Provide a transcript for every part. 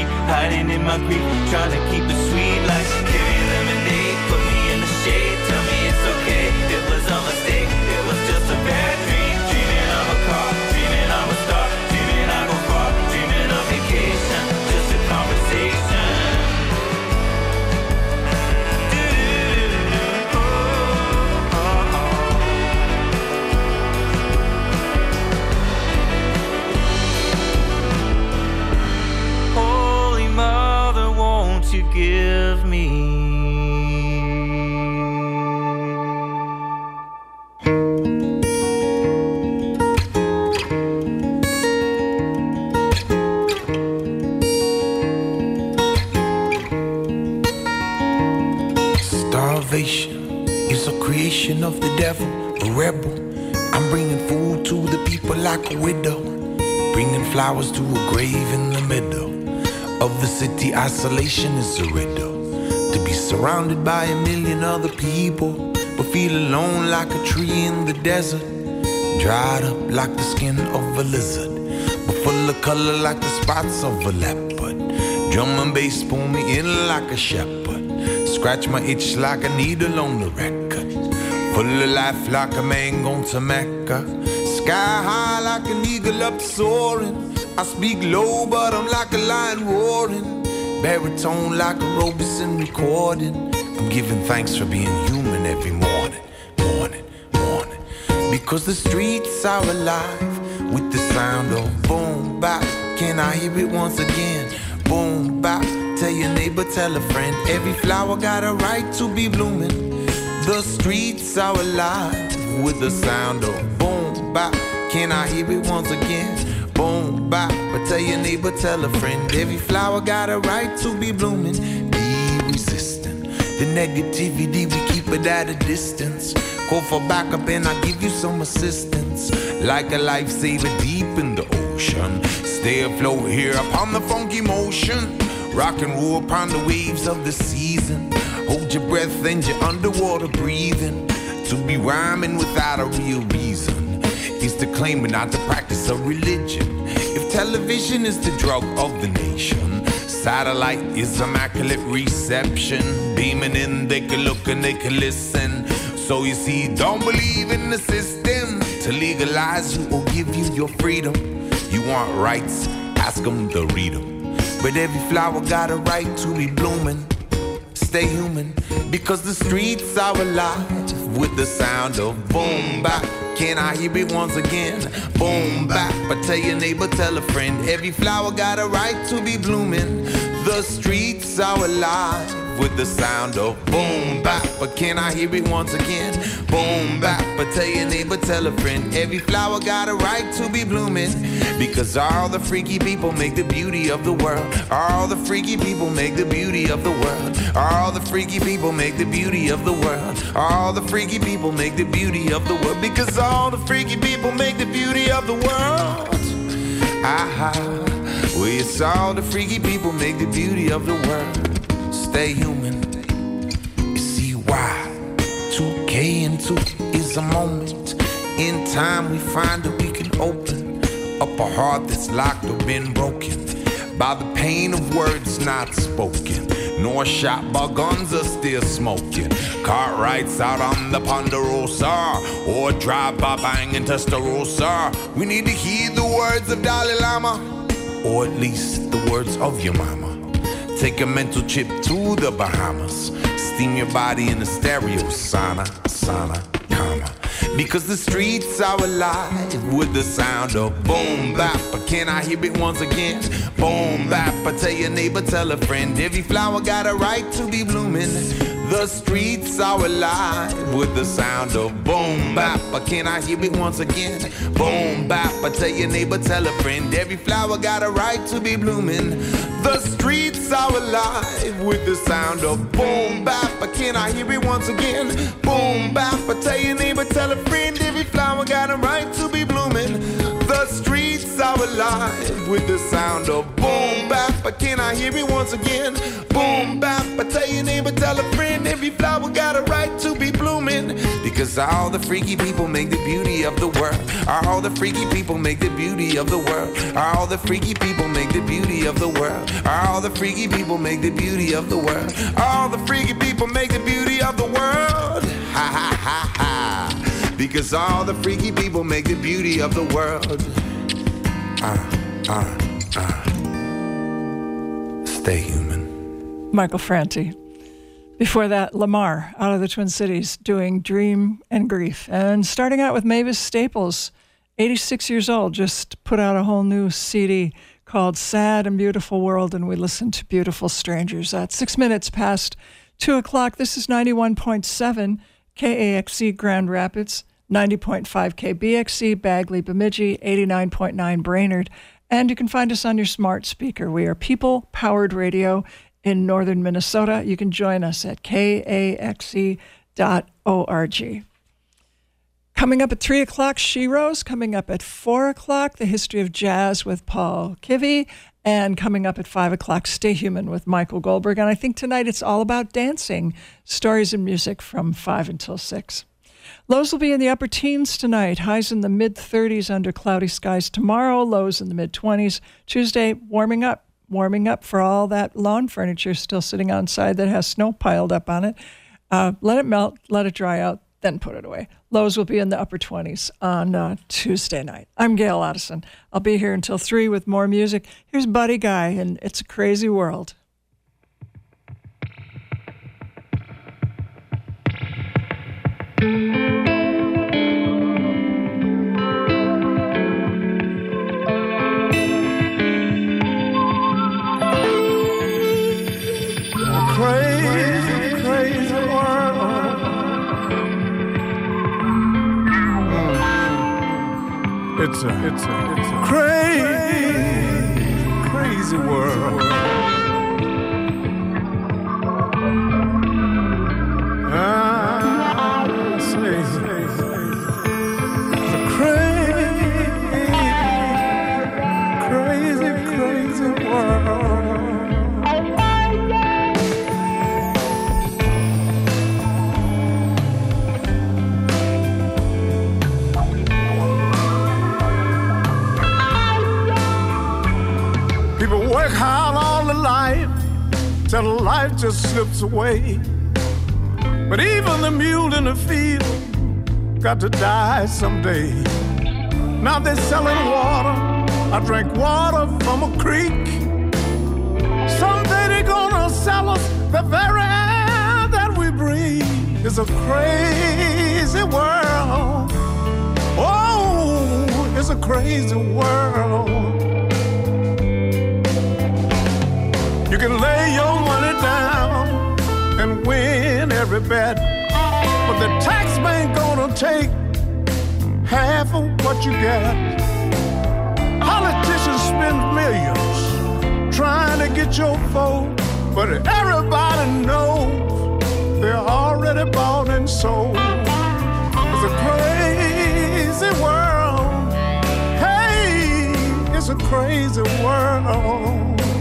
street, hiding in my grief, trying to keep it sweet like cherry lemonade. Put me in the shade, tell me it's okay. It was a mistake, it was just a bad dream. Dreaming of a car, dreaming of a star, dreaming I go far, dreaming of vacation, just a conversation. Holy Mother, won't you give me starvation is a creation of the devil, a rebel. I'm bringing food to the people like a widow, bringing flowers to a grave in the middle of the city. Isolation is a riddle, to be surrounded by a million other people, but feel alone like a tree in the desert, dried up like the skin of a lizard, but full of color like the spots of a leopard. Drum and bass pull me in like a shepherd, scratch my itch like a needle on the record, full of life like a man gone to Mecca, sky high like an eagle up soaring. I speak low but I'm like a lion roaring, baritone like a Robeson recording. I'm giving thanks for being human every morning, morning, morning, because the streets are alive with the sound of boom bap. Can I hear it once again? Boom bap. Tell your neighbor, tell a friend, every flower got a right to be blooming. The streets are alive with the sound of boom bap. Can I hear it once again? Boom bap. But tell your neighbor, tell a friend, every flower got a right to be blooming. Be resistant, the negativity we keep it at a distance. Call for backup and I give you some assistance, like a lifesaver deep in the ocean. Stay afloat here upon the funky motion, rock and roll upon the waves of the season. Hold your breath and you're underwater breathing. To be rhyming without a real reason is to claim and not to practice a religion. If television is the drug of the nation, satellite is immaculate reception. Beaming in, they can look and they can listen. So you see, don't believe in the system to legalize you or give you your freedom. You want rights, ask them to read them. But every flower got a right to be blooming. Stay human, because the streets are alive with the sound of boom bap. Can I hear it once again? Boom bap. But tell your neighbor, tell a friend, every flower got a right to be blooming. The streets are alive with the sound of boom bap. But can I hear it once again? Boom bap. But tell your neighbor, tell a friend, every flower got a right to be blooming. Because all the freaky people make the beauty of the world. All the freaky people make the beauty of the world. All the freaky people make the beauty of the world. All the freaky people make the beauty of the world. Because all the freaky people make the beauty of the world. Aha. Well, it's all the freaky people make the beauty of the world. Stay human. You see why 2K and 2 is a moment in time we find that we can open up a heart that's locked or been broken by the pain of words not spoken, nor shot by guns are still smoking. Cartwrights out on the Ponderosa, or drive by bang in Testarossa. We need to hear the words of Dalai Lama, or at least the words of your mama. Take a mental trip to the Bahamas, steam your body in a stereo sauna, comma. Because the streets are alive with the sound of boom bap. But can I hear it once again? Boom bap. But tell your neighbor, tell a friend, every flower got a right to be blooming. The streets are alive with the sound of boom bap. But can I hear it once again? Boom bap. But tell your neighbor, tell a friend, every flower got a right to be blooming. The streets are alive with the sound of boom bap. But can I hear it once again? Boom bap. But tell your neighbor, tell a friend, every flower got a right to be blooming. The streets are alive with the sound of boom bap. But can I hear it once again? Boom bap. But tell your neighbor, tell a friend, every flower got a right to be blooming. The Because all the freaky people make the beauty of the world. All the freaky people make the beauty of the world. All the freaky people make the beauty of the world. All the freaky people make the beauty of the world. All the freaky people make the beauty of the world. Ha ha ha ha. Because all the freaky people make the beauty of the world. Stay human. Michael Franti. Before that, Lamar out of the Twin Cities doing Dream and Grief. And starting out with Mavis Staples, 86 years old, just put out a whole new CD called Sad and Beautiful World, and we listened to Beautiful Strangers at 6 minutes past 2 o'clock. This is 91.7 KAXE Grand Rapids, 90.5 KBXE Bagley Bemidji, 89.9 Brainerd, and you can find us on your smart speaker. We are people-powered radio in northern Minnesota. You can join us at kaxe.org. Coming up at 3 o'clock, She Rose. Coming up at 4 o'clock, The History of Jazz with Paul Kivy. And coming up at 5 o'clock, Stay Human with Michael Goldberg. And I think tonight it's all about dancing, stories and music from 5 until 6. Lows will be in the upper teens tonight. Highs in the mid-30s under cloudy skies tomorrow. Lows in the mid-20s. Tuesday, warming up for all that lawn furniture still sitting outside that has snow piled up on it. Let it melt, let it dry out, then put it away. Lows will be in the upper 20s on Tuesday night. I'm Gail Otteson. I'll be here until 3 with more music. Here's Buddy Guy, and It's a Crazy World. It's a crazy world. I say it's a crazy world. Work hard all the life till life just slips away. But even the mule in the field got to die someday. Now they're selling water. I drink water from a creek. Someday they're gonna sell us the very air that we breathe. It's a crazy world. Oh, it's a crazy world. You can lay your money down and win every bet, but the tax man gonna take half of what you get. Politicians spend millions trying to get your vote, but everybody knows they're already bought and sold. It's a crazy world. Hey, it's a crazy world.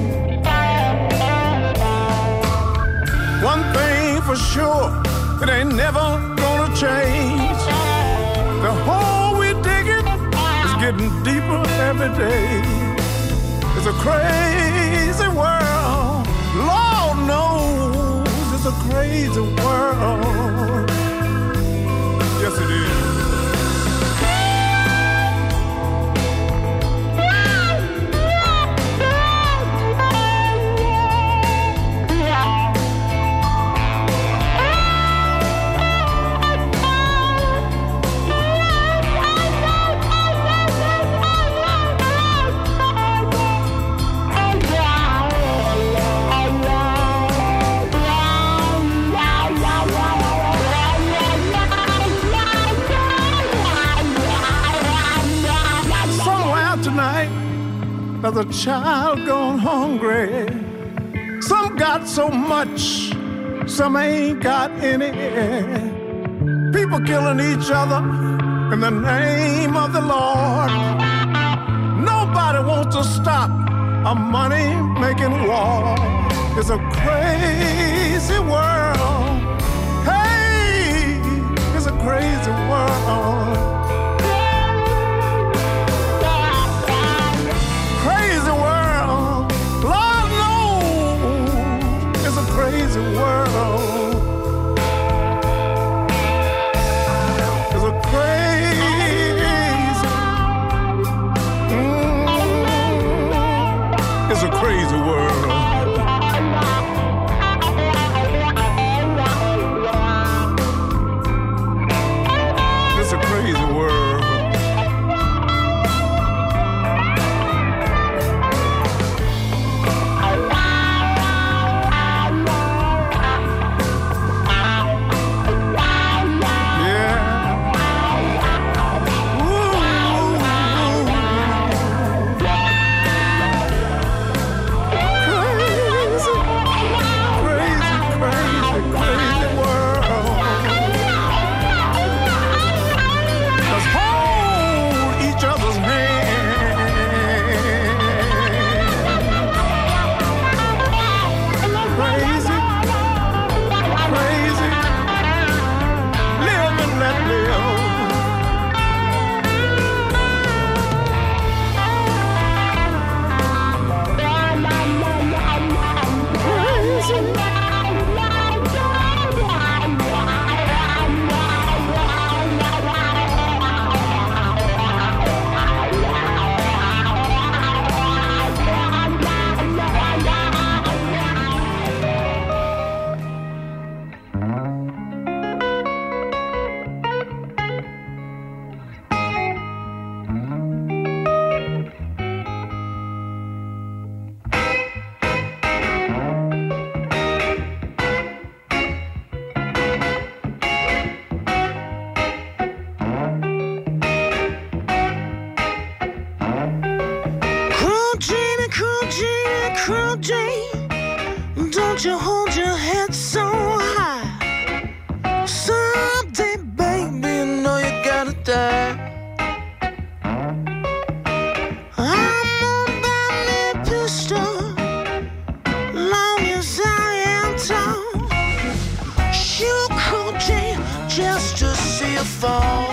One thing for sure, it ain't never gonna change. The hole we're digging is getting deeper every day. It's a crazy world. Lord knows it's a crazy world. Yes, it is. There's a child gone hungry. Some got so much, some ain't got any. People killing each other in the name of the Lord. Nobody wants to stop a money-making war. It's a crazy world. Hey, it's a crazy world. Crazy world. Lord knows it's a crazy world. It's a it's a crazy world. It's a crazy world. Cruel Jane, don't you hold your head so high. Someday, baby, you know you gotta die. I'm gonna buy me a pistol, long as I am tall. Shoot Cruel Jane just to see her fall.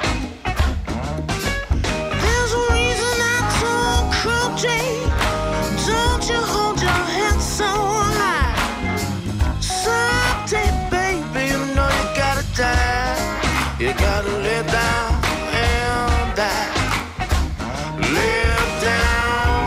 There's a reason I told Cruel Jane, don't you hold your head so high. Someday, baby, you know you gotta die. You gotta lay down and die. Lay down.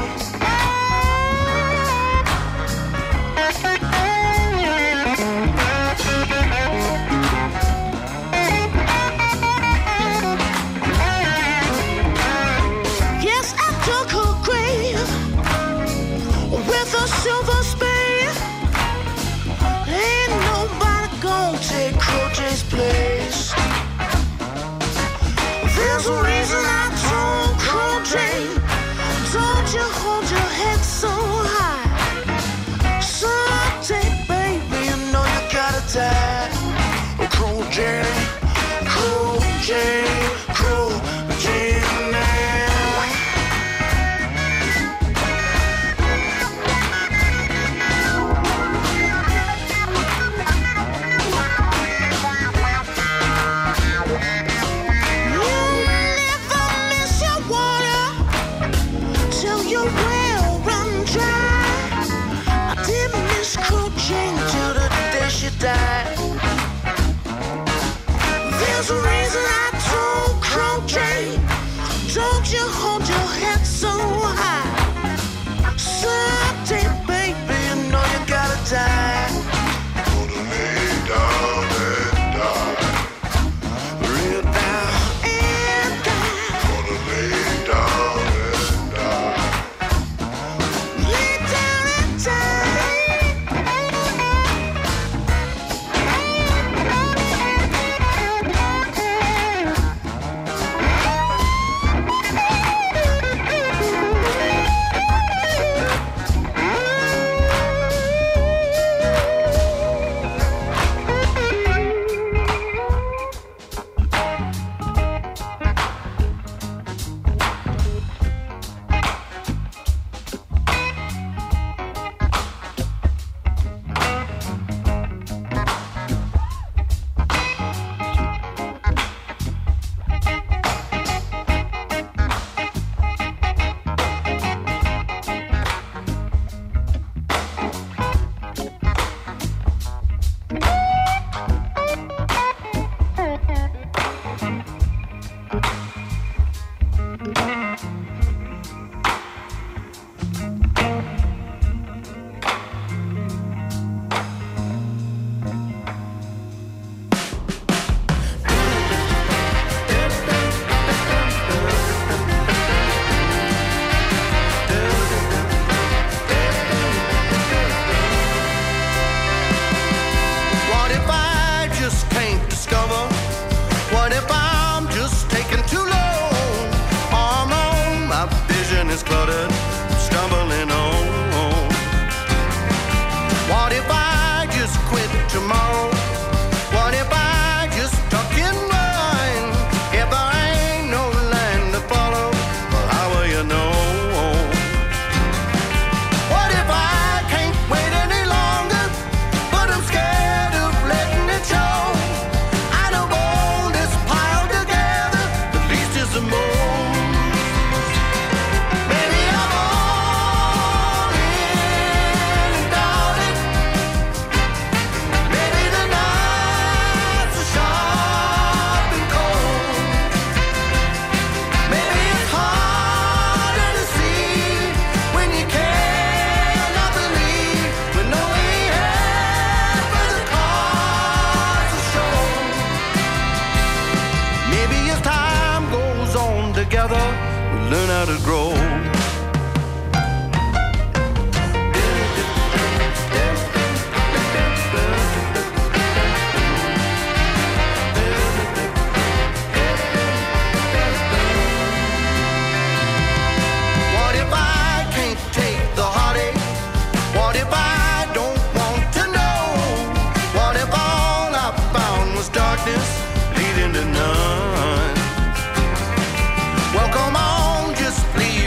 learn how to grow. What if I can't take the heartache? What if I don't want to know? What if all I found was darkness leading to none? Well, come on, just please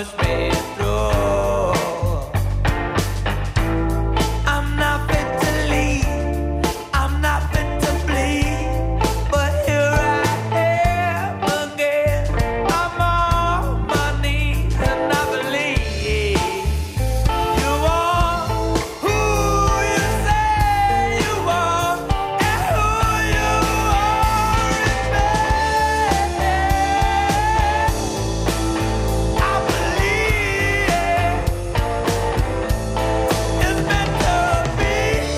push me through. I'm not fit to lead, I'm not fit to bleed, but here I am again. I'm on my knees and I believe you are who you say you are and who you are in me. I believe it's meant to be.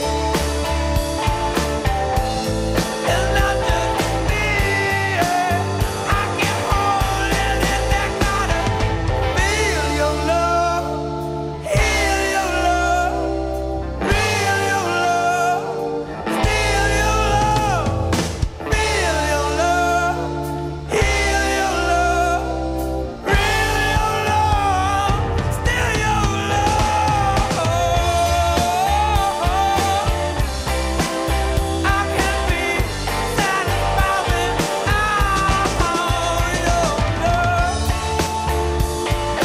It's not just me. I keep holding it there, gotta feel your love, heal your love, real your love, steal your love, feel your love, heal your love, real your love, steal your love. I can be satisfied without your love.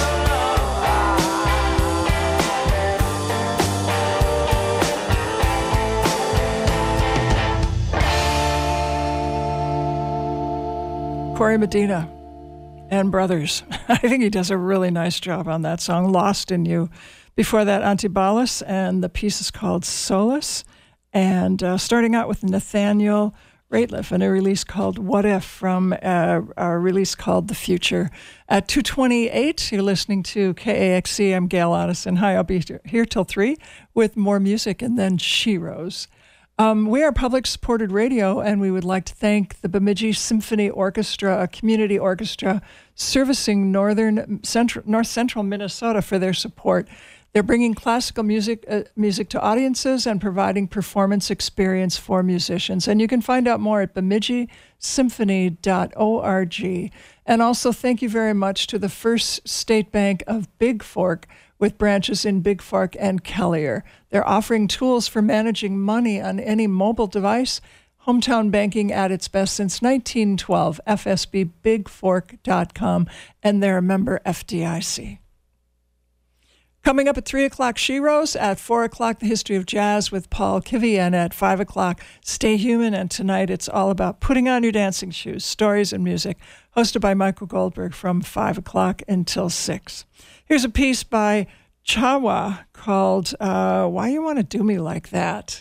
Corey Medina and Brothers. I think he does a really nice job on that song, Lost in You. Before that, Antibalas, and the piece is called Solace. And starting out with Nathaniel Rateliff and a release called What If from a release called The Future. At 2:28, you're listening to KAXC. I'm Gail Otteson. Hi, I'll be here till 3 with more music, and then She Rose. We are public-supported radio, and we would like to thank the Bemidji Symphony Orchestra, a community orchestra servicing north central Minnesota, for their support. They're bringing classical music to audiences and providing performance experience for musicians. And you can find out more at bemidjisymphony.org. And also thank you very much to the First State Bank of Big Fork, with branches in Big Fork and Collier. They're offering tools for managing money on any mobile device. Hometown banking at its best since 1912, fsbbigfork.com, and they're a member FDIC. Coming up at 3 o'clock, She Rose. At 4 o'clock, the history of jazz with Paul Kivy. And at 5 o'clock, Stay Human. And tonight, it's all about putting on your dancing shoes, stories and music, hosted by Michael Goldberg from 5 o'clock until 6. Here's a piece by Chawa called Why You Want to Do Me Like That?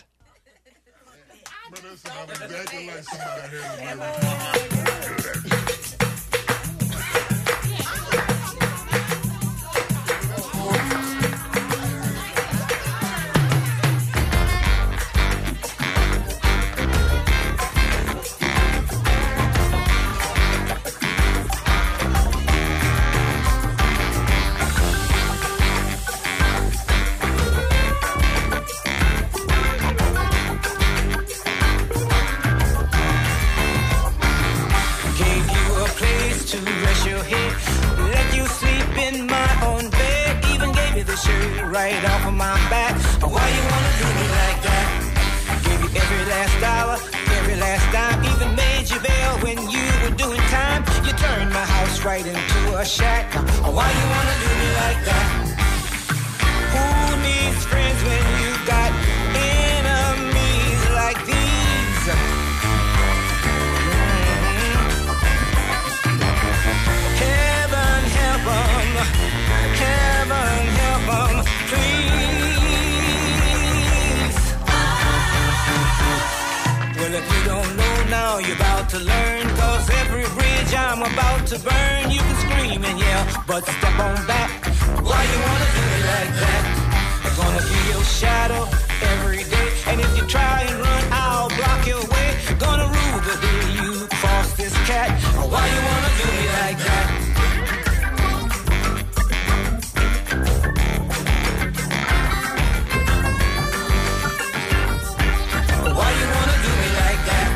Right off of my back. Why you wanna do me like that? Gave you every last dollar, every last dime, even made you bail when you were doing time. You turned my house right into a shack. Why you wanna do me like that? Who needs friends when you got enemies like these? Heaven help 'em, heaven help 'em, please. Well, if you don't know now, you're about to learn, 'cause every bridge I'm about to burn, you can scream and yell, but step on back. Why you wanna do me like that? I'm gonna be your shadow every day, and if you try and run, I'll block your way. Gonna rule the day you cross this cat. Why you wanna do me like that? Why you wanna do me like that?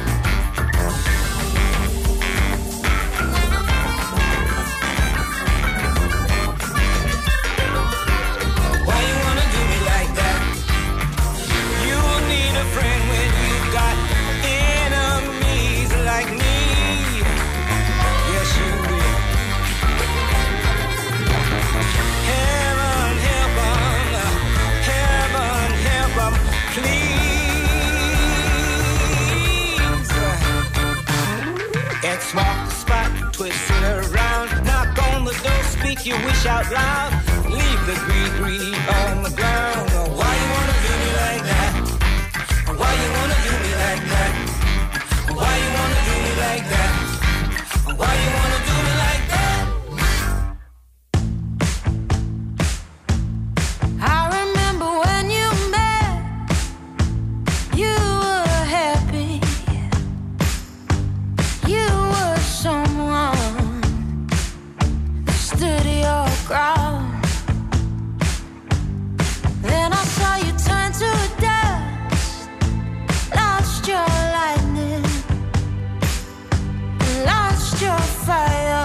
Why you wanna do me like that? You'll need a friend when make you wish out loud. Leave the gree on the ground. Why you wanna do me like that? Why you wanna do me like that? Why you wanna do me like that? Why you wanna do me like that? I remember when you met, you were happy, you were someone that stood your ground. Then I saw you turn to dust, lost your lightning, lost your fire.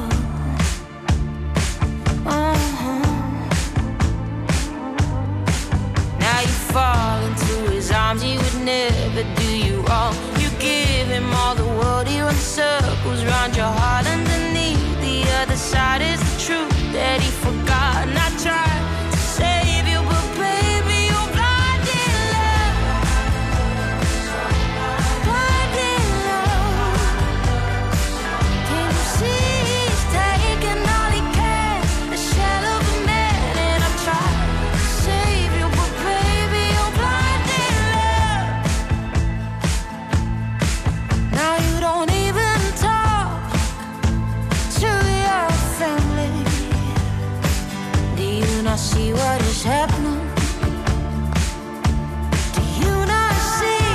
Now you fall into his arms, he would never do you wrong. You give him all the world, he runs circles round your heart. Underneath the other side is the truth that he forgot. And I tried to save you, but baby, you're blind in love. Blind in love. Can you see he's taking all he can? The shell of a man, and I tried to save you, but baby, you're blind in love. Now you don't even talk to your family. Do you not see what is happening? Do you not see?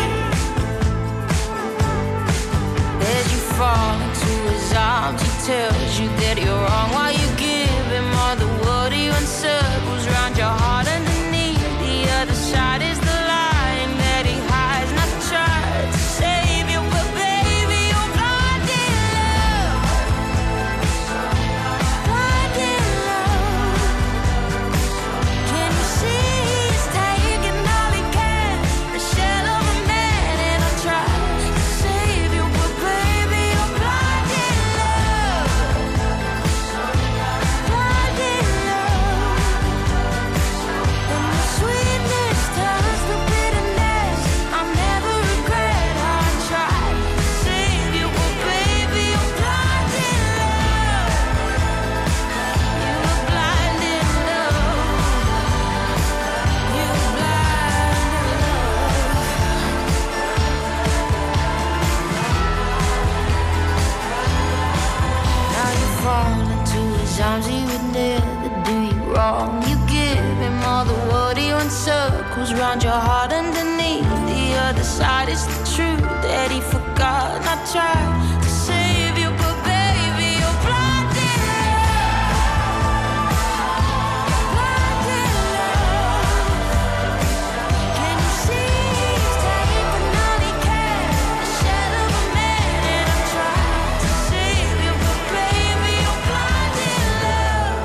As you fall into his arms, he tells you that you're wrong. While you give him all the world, he runs circles round your heart. Underneath the other side is the line that he hides. Not trying to save you, but baby, you're blind in love. Blind in love. Can you see he's taking all he can? The shell of a man, and I try to save you, but baby, you're blind in love. Blind in love. And the sweetness turns to bitterness. I'll never regret how I tried to save you, but baby, you're blind in love. You were blind in love. You were blind in love. Now you fall into his arms, he would never do you wrong. You give him all the world, he runs circles round your heart. Underneath the other side is the truth that he forgot. And I tried to save you, but baby, you're blind in love. Blind in love. Can you see he's taking all he can? The shell of a man, and I tried to save you, but baby, you're blind in love.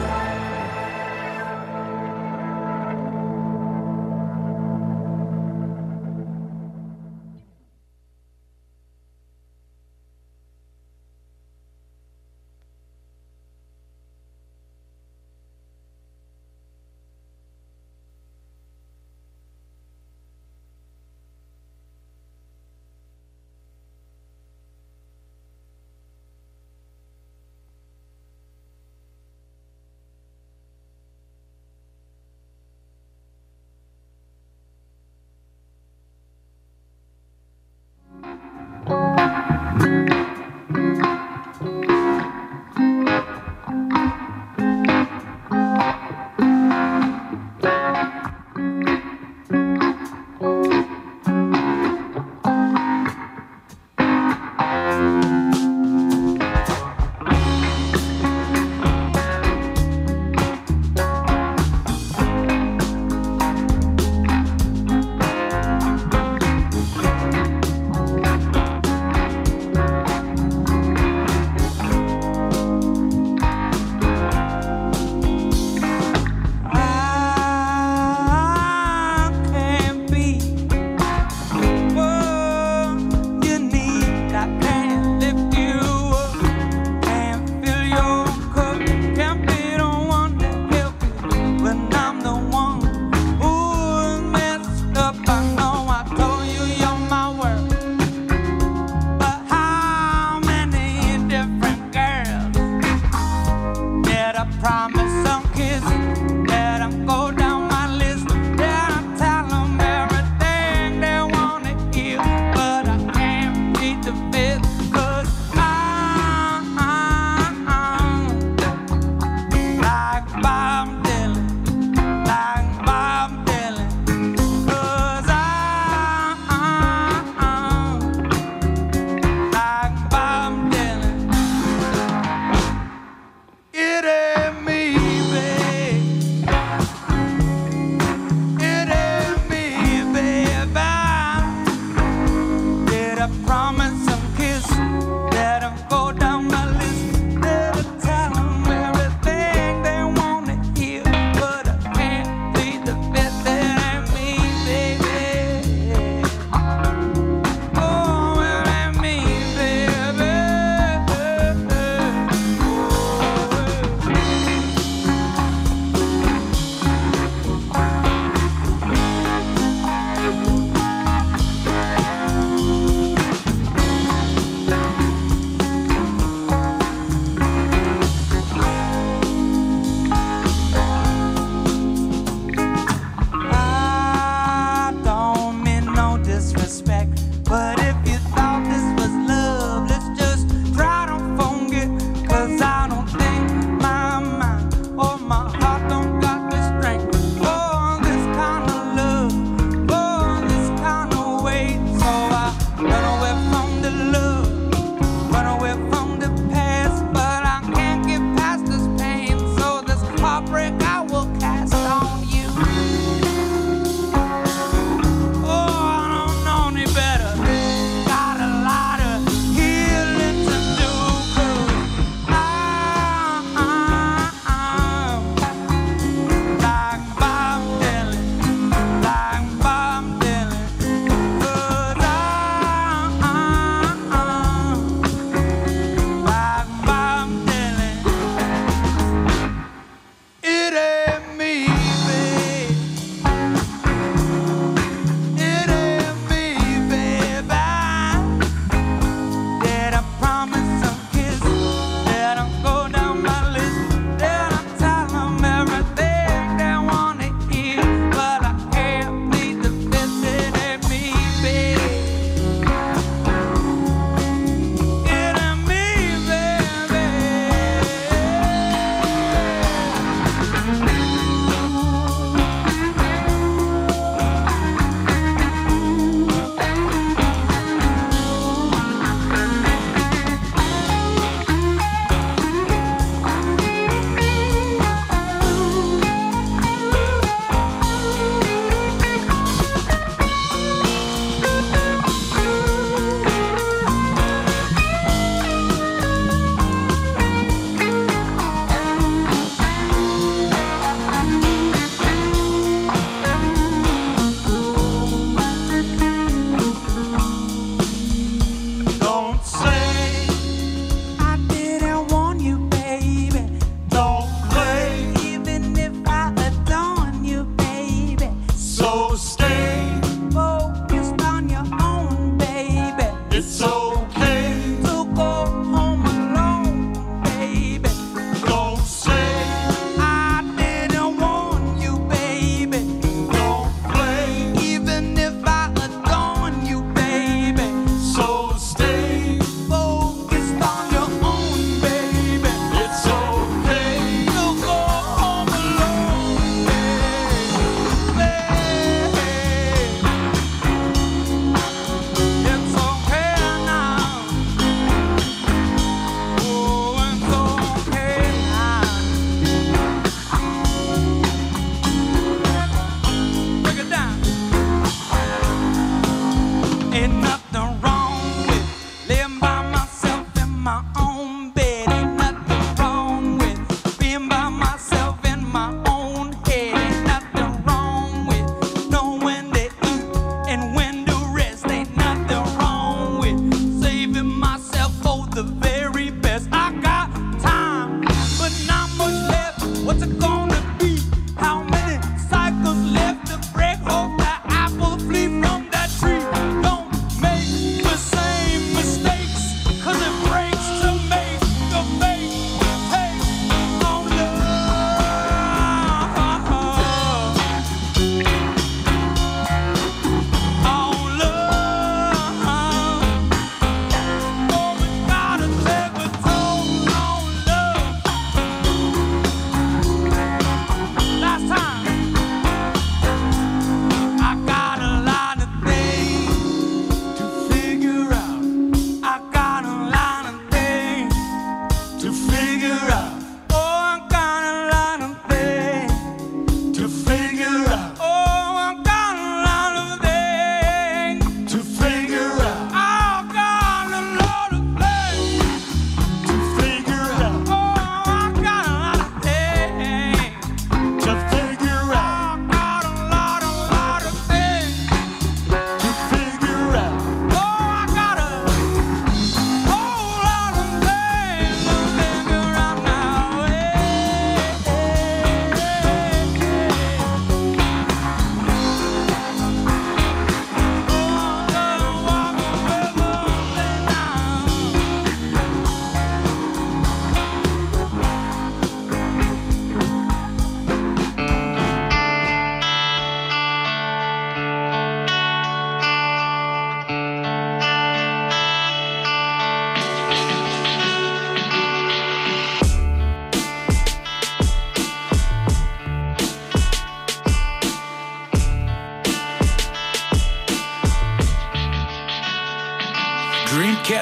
'Cause it breaks to make the faith take on love.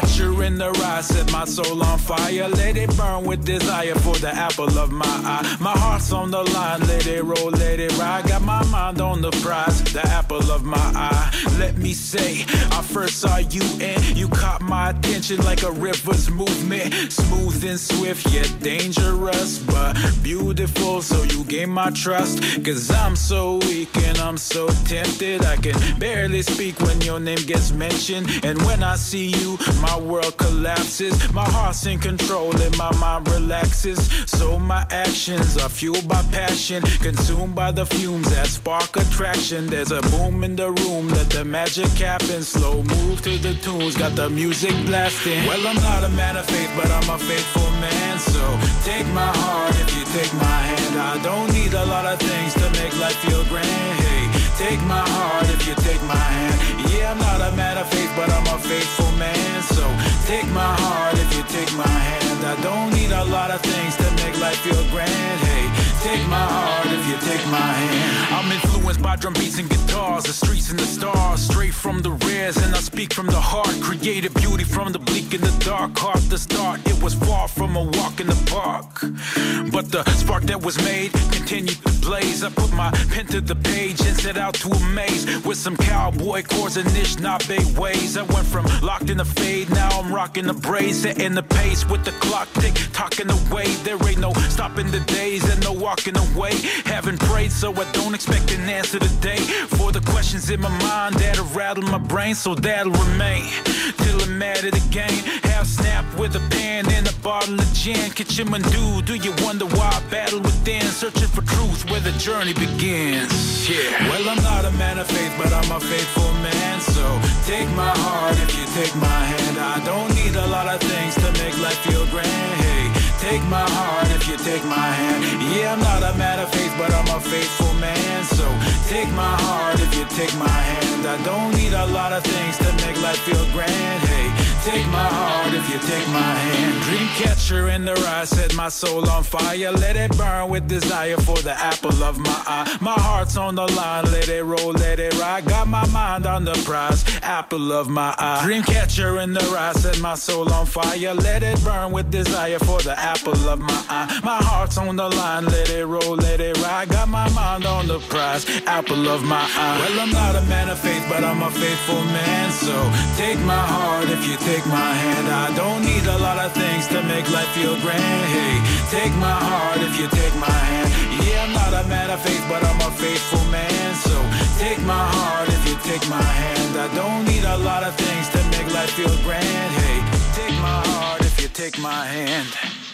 catcher in the rye, set my soul on fire. Let it burn with desire for the apple of my eye. My heart's on the line, let it roll, let it ride. Got my mind on the prize, the apple of my eye. Let me say, I first saw you and you caught my attention like a river's movement. Smooth and swift, yet dangerous, but beautiful, so you gain my trust. Cause I'm so weak and I'm so tempted, I can barely speak when your name gets mentioned. And when I see you, my world collapses. My heart's in control and my mind relaxes. So my actions are fueled by passion, consumed by the fumes that spark attraction. There's a boom in the room, let the magic happen. Slow move to the tunes, got the music blasting. Well, I'm not a man of faith, but I'm a faithful man. So take my heart if you take my hand. I don't need a lot of things to make life feel grand. Hey, take my heart if you take my hand. Yeah, I'm not a man of faith, but I'm a faithful man. So take my heart if you take my hand. I don't need a lot of things to make life feel grand. Hey, take my heart if you take my hand. I'm influenced by drum beats and guitars, the streets and the stars, straight from the rares, and I speak from the heart. Creative beauty from the bleak and the dark. Heart to start, it was far from a walk in the park, but the spark that was made continued to blaze. I put my pen to the page and set out to amaze with some cowboy chords and Anishinaabe ways. I went from locked in the fade, now I'm rocking the braids, setting the pace with the clock tick, talking away. There ain't no stopping the days and no walking away. Haven't prayed, so I don't expect an answer today for the questions in my mind that'll rattle my brain. So that'll remain till I'm mad at the game. Half snapped with a pen and a bottle of gin. Kitchen Mandu, do you wonder why I battle within? Searching for truth where the journey begins. Yeah. Well, I'm not a man of faith, but I'm a faithful man. So take my heart if you take my hand. I don't need a lot of things to make life feel grand. Hey, take my heart if you take my hand. Yeah, I'm not a man of faith, but I'm a faithful man. So take my heart if you take my hand. I don't need a lot of things to make life feel grand. Hey, take my heart if you take my hand. Dream catcher in the rye, set my soul on fire. Let it burn with desire for the apple of my eye. My heart's on the line, let it roll, let it ride. Got my mind on the prize, apple of my eye. Dream catcher in the rye, set my soul on fire. Let it burn with desire for the apple of my eye. My heart's on the line, let it roll, let it ride. Got my mind on the prize, apple of my eye. Well, I'm not a man of faith, but I'm a faithful man. So take my heart if you take my hand. I don't need a lot of things to make life feel grand. Hey, take my heart if you take my hand. Yeah, I'm not a man of faith, but I'm a faithful man. So take my heart if you take my hand. I don't need a lot of things to make life feel grand. Hey, take my heart if you take my hand.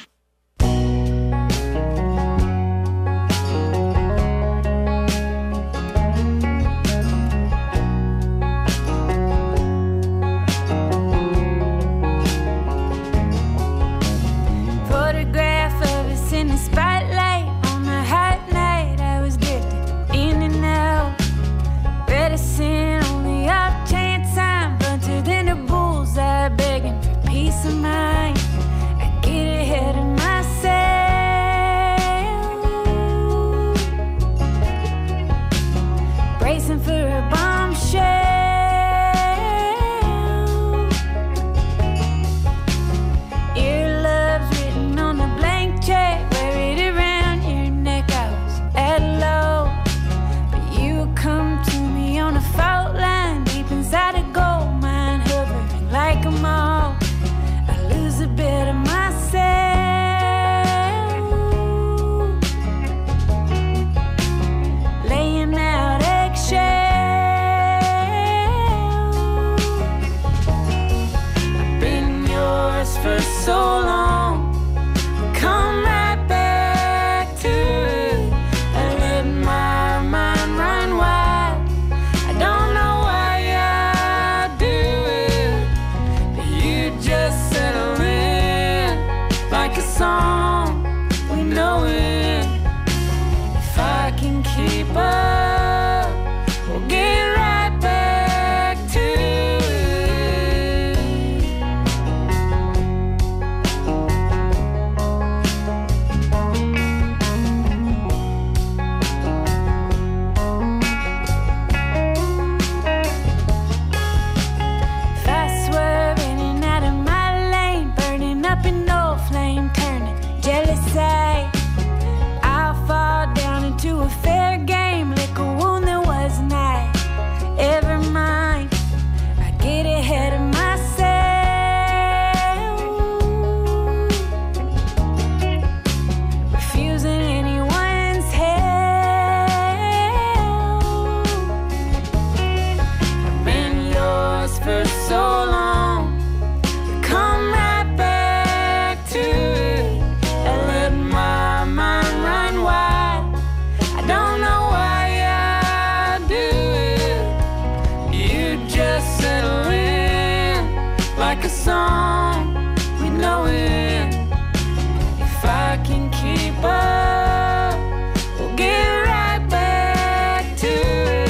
Spotlight on a hot night, I was drifting in and out, reticent on the off chance I'm bunted in a bullseye, begging for peace of mind. I get ahead song, we know it. If I can keep up, we'll get right back to it.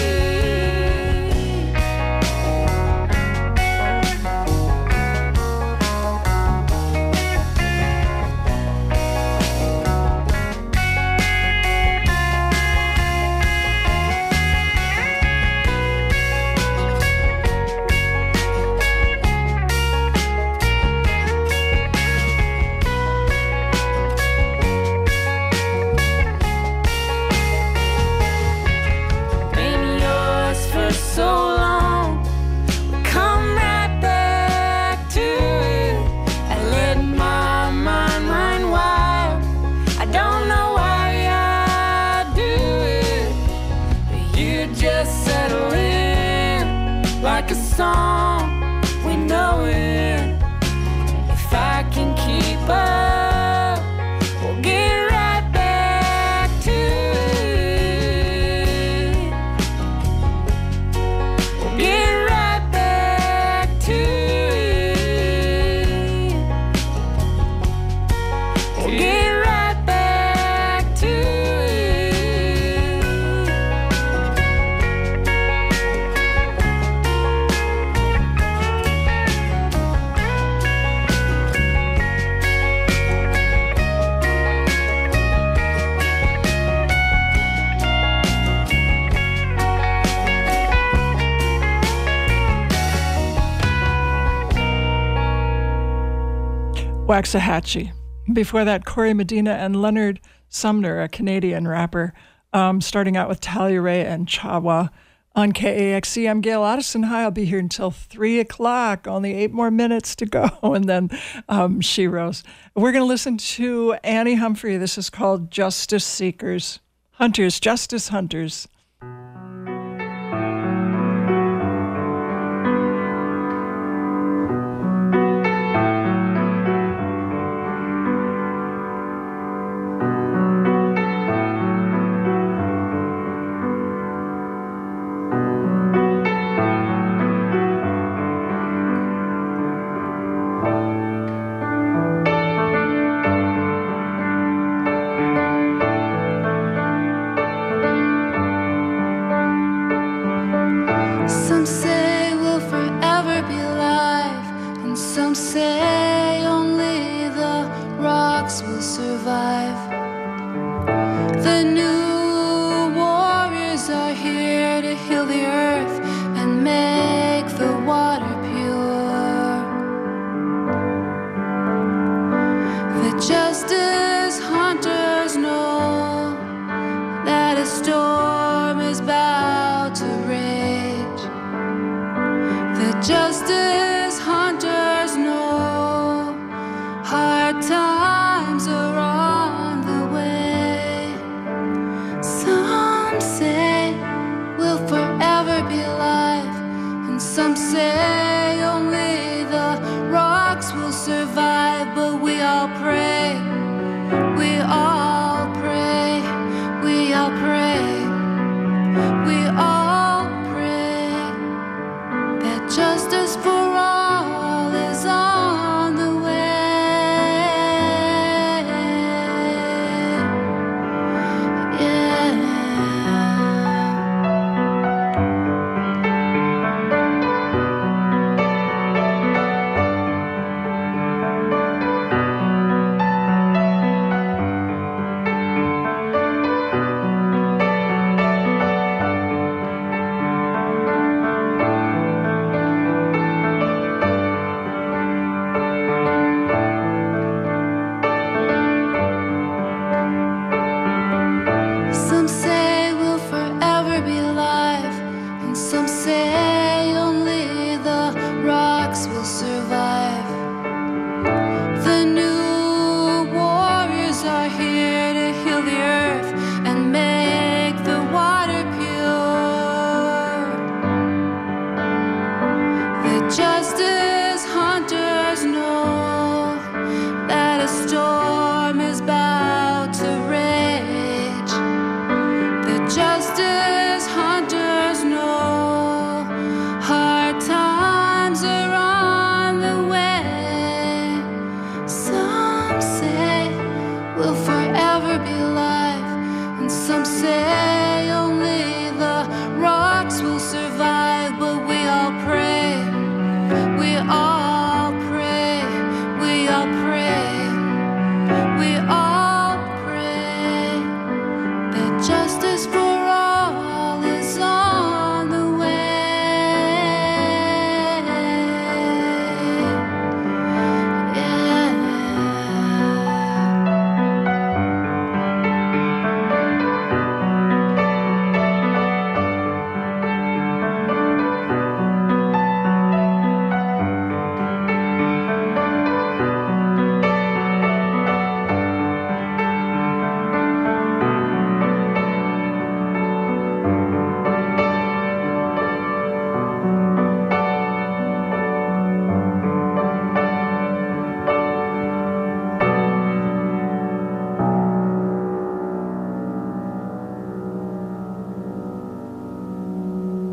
Been yours for so long, we come right back to it. I let my mind run wild. I don't know why I do it, but you just settle in like a song, we know it. If I can keep up, we'll get right back to it. We'll get right back to it. We'll get right back to it. Waxahachie. Before that, Corey Medina and Leonard Sumner, a Canadian rapper, starting out with Talia Ray and Chawa on KAXC. I'm Gail Addison. Hi, I'll be here until 3 o'clock. Only 8 more minutes to go, and then she rose. We're going to listen to Annie Humphrey. This is called Justice Seekers. Hunters, Justice Hunters.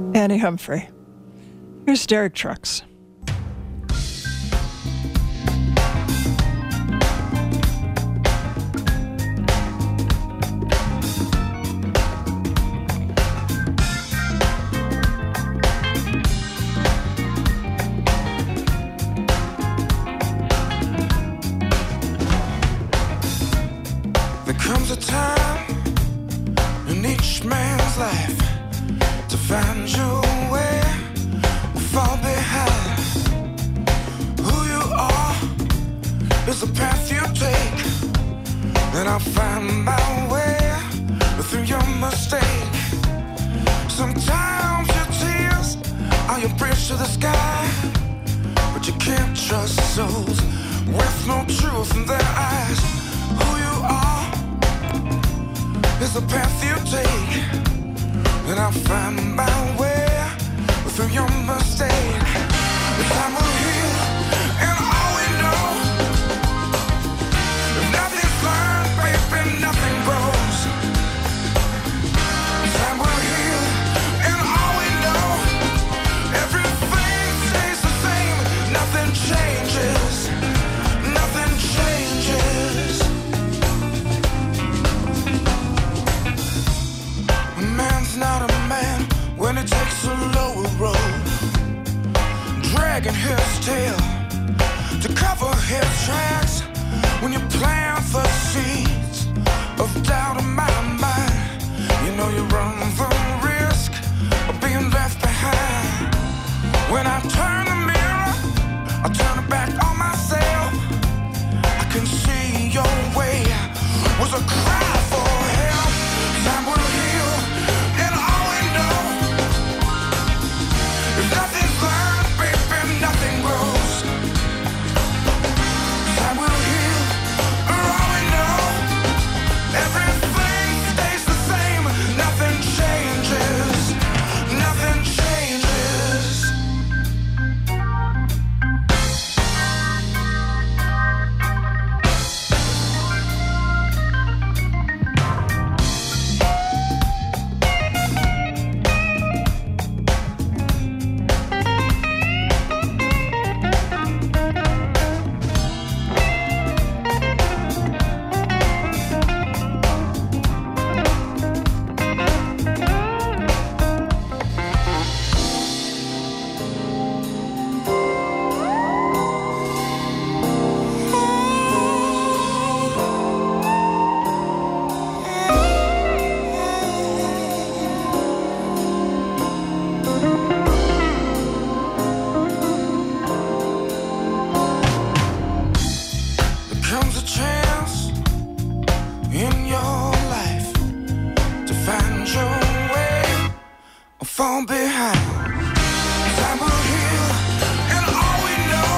Annie Humphrey. Here's Derek Trucks. There comes a time in each man's life to find your way or fall behind. Who you are is the path you take, and I'll find my way through your mistake. Sometimes your tears are your bridge to the sky, but you can't trust souls with no truth in their eyes. Who you are is the path you take, and I'll find my way through your mistake. The time will heal, and all we know, if nothing's learned, baby, nothing grows. Time will heal, and all we know, everything stays the same, nothing changes, nothing changes. A man's not a man when he takes a lower road, dragging his tail to cover his tracks. When you plant the seeds of doubt in my mind, you know you run the risk of being left behind. When I turn the mirror, I turn it back on myself. I can see your way was a cry for help. Time will heal, and all we know, if nothing's learned, baby, nothing grows. Time will heal, or all we know, everything stays the same, nothing changes, nothing changes. There comes a chance in your life to find your way or fall behind. Time will heal, and all we know,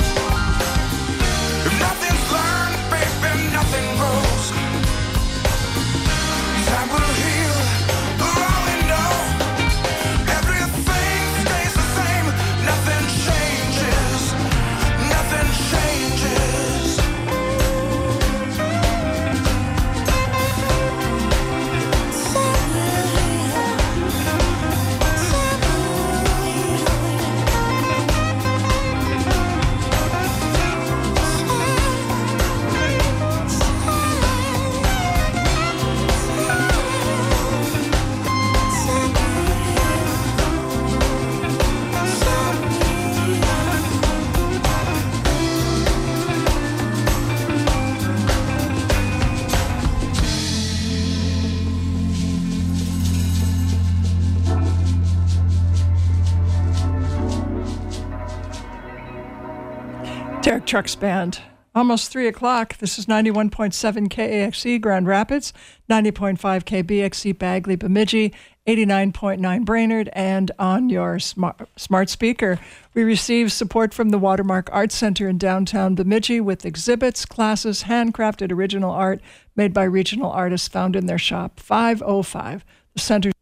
if nothing's learned, baby, nothing grows. Time will heal, or all we know, everything stays the same, nothing changes, nothing changes. Derek Trucks Band. Almost 3 o'clock. This is 91.7 KAXE Grand Rapids, 90.5 KBXE Bagley Bemidji, 89.9 Brainerd, and on your smart speaker. We receive support from the Watermark Art Center in downtown Bemidji with exhibits, classes, handcrafted original art made by regional artists found in their shop 505. The center's